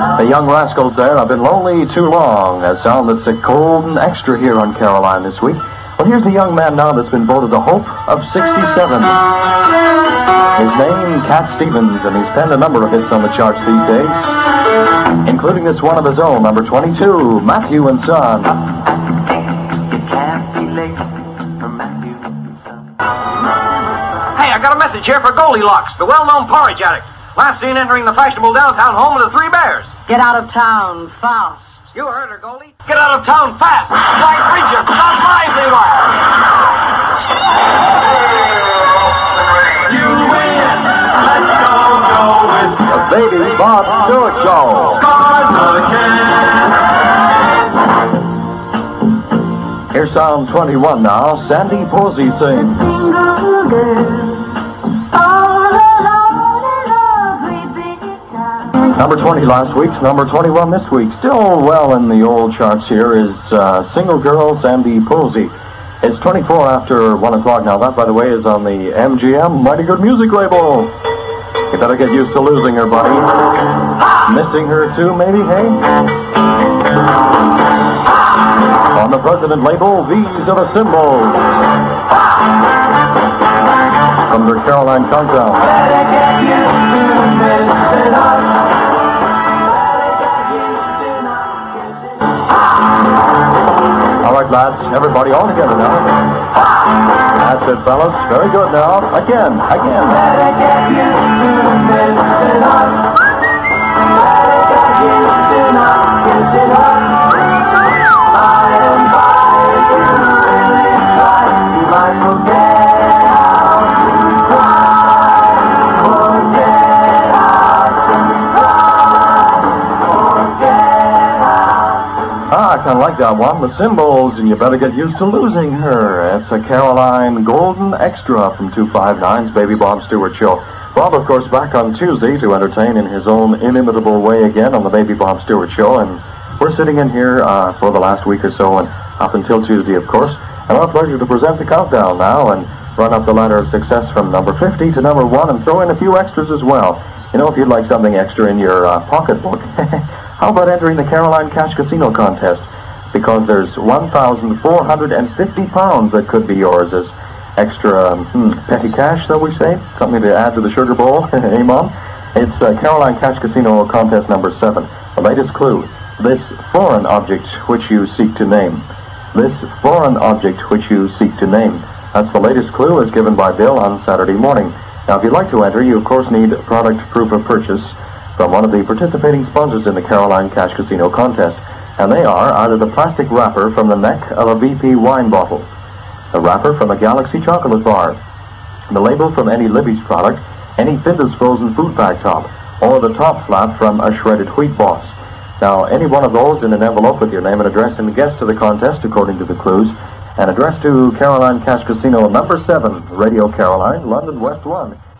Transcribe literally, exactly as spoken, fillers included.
The Young Rascals there, I've been lonely too long. A sound that's a golden extra here on Caroline this week. Well, here's the young man now that's been voted the hope of sixty-seven. His name, Cat Stevens, and he's penned a number of hits on the charts these days, including this one of his own, number twenty-two, Matthew and Son. It can't be late for Matthew and Son. Hey, I got a message here for Goldilocks, the well-known porridge addict. Last seen entering the fashionable downtown home of the Three Bears. Get out of town, fast. You heard her, Goldie. Get out of town fast. Like Bridget, not lively one. You win. Let's go, go with The Baby Bob Stewart Show. Scars again. Here's Sound twenty-one now. Sandy Posey sings. Single girl, all alone in every big town. Number twenty last week's, number twenty-one this week. Still well in the old charts here is uh, Single Girl, Sandy Posey. It's twenty-four after one o'clock now. That, by the way, is on the M G M Mighty Good Music label. You better get used to losing her, buddy. Missing her, too, maybe, hey? On the President label, these are the symbols from their Caroline Countdown. All right, lads, everybody all together now. That's it, fellas. Very good now. Again, again. Ah, I kind of like that one. The Symbols, and you better get used to losing her. It's a Caroline Golden Extra from two fifty-nine's Baby Bob Stewart Show. Bob, of course, back on Tuesday to entertain in his own inimitable way again on the Baby Bob Stewart Show, and we're sitting in here uh, for the last week or so, and up until Tuesday, of course. And our pleasure to present the countdown now and run up the ladder of success from number fifty to number one and throw in a few extras as well. You know, if you'd like something extra in your uh, pocketbook, how about entering the Caroline Cash Casino contest? Because there's one thousand four hundred fifty pounds that could be yours as extra um, hmm, petty cash, shall we say? Something to add to the sugar bowl, hey, Mom? It's uh, Caroline Cash Casino contest number seven. The latest clue, this foreign object which you seek to name. This foreign object which you seek to name. That's the latest clue as given by Bill on Saturday morning. Now, if you'd like to enter, you, of course, need product proof of purchase from one of the participating sponsors in the Caroline Cash Casino contest. And they are either the plastic wrapper from the neck of a V P wine bottle, the wrapper from a Galaxy chocolate bar, the label from any Libby's product, any Findus frozen food pack top, or the top flap from a shredded wheat boss. Now, any one of those in an envelope with your name and address and guess to the contest according to the clues, and address to Caroline Cash Casino number seven, Radio Caroline, London West one.